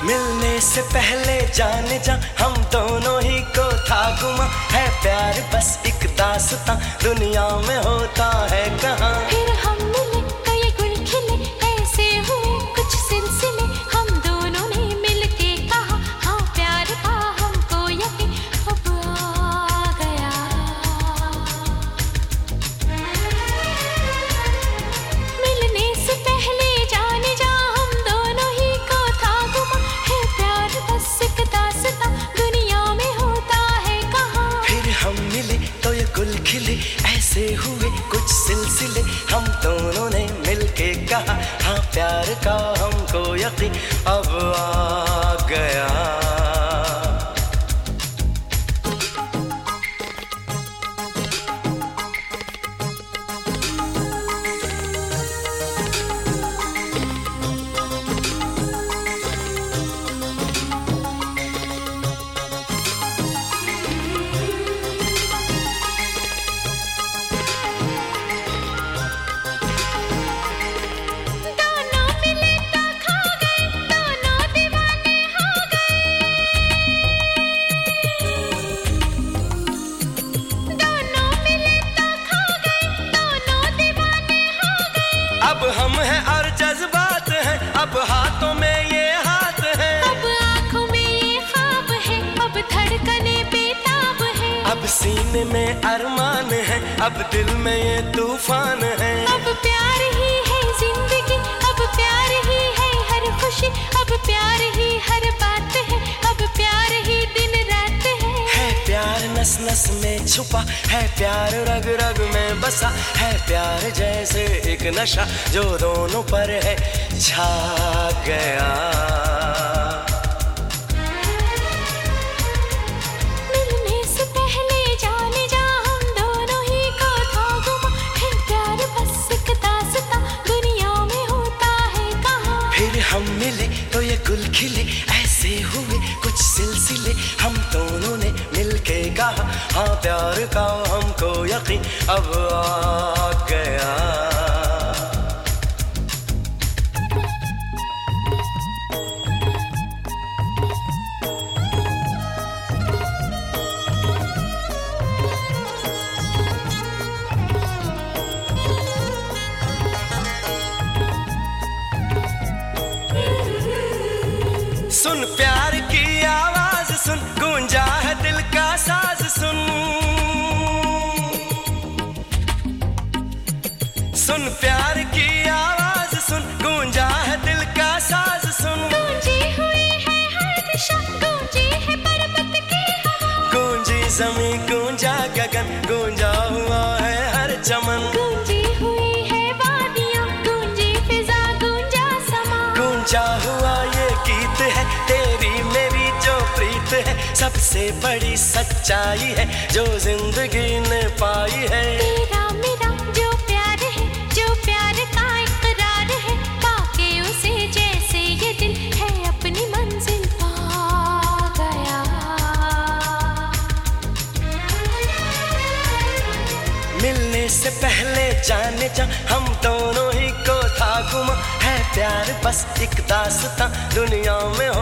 मिलने से पहले जाने जा हम दोनों ही को था गुमा, है प्यार बस एक दास्तां दुनिया में होता है कहाँ। फिर हम मिले कई गुल खिले, ऐसे हुए कुछ सिलसिले, हम दोनों ने मिलके कहा हाँ प्यार का हमको यकीन अब आ गया। मिलने से पहले जाने जा हम दोनों ही को था गुमा, है प्यार बस एक दास्तां दुनिया में होता है कहाँ। फिर हम मिले तो ये गुल खिले, ऐसे हुए कुछ सिलसिले, हम दोनों ने मिलके कहा हाँ प्यार का हमको यकीन अब आ गया। अब हम हैं और जज्बात हैं, अब हाथों में ये हाथ हैं, अब आँखों में ये ख्वाब है, अब धड़कने बेताब है, अब सीने में अरमान है, अब दिल में ये तूफान है। अब प्यार ही है जिंदगी, अब प्यार ही है हर खुशी, अब प्यार ही हर बात है, अब प्यार ही दिन रात है प्यार नस नस में छुपा है, प्यार रग रग में बसा है, प्यार जैसे एक नशा जो दोनों पर है छा गया। मिलने से पहले जाने जा हम दोनों ही को था गुमा, है प्यार बस एक दास्तां दुनिया में होता है कहाँ। फिर हम मिले तो ये गुल खिले, ऐसे हुए कुछ सिलसिले, हम दोनों ने मिलके कहा हाँ प्यार का हमको यकीन अब आ गया। सुन प्यार की आवाज सुन, गूंजा है दिल का साज सुन, सुन प्यार की आवाज सुन, गूंजा है दिल का साज सुन। गूंजी हुई है हर दिशा, गूंजी है पर्वत की हवा, गूंजी ज़मीं गूंजा गगन, गूंजा हुआ है हर चमन, गूंजी हुई है वादियाँ, गूंजी फिजा गूंजा समा, गूंजा हुआ ये गीत है तेरी मेरी जो प्रीत है, सबसे बड़ी सच्चाई है जो जिंदगी ने पाई है। तेरा मेरा जो प्यार है, जो प्यार का इकरार है, पाके उसे जैसे ये दिल है अपनी मंजिल पा गया। मिलने से पहले जाने जा हम दोनों ही को था गुमा, है प्यार बस एक दास्तां दुनिया में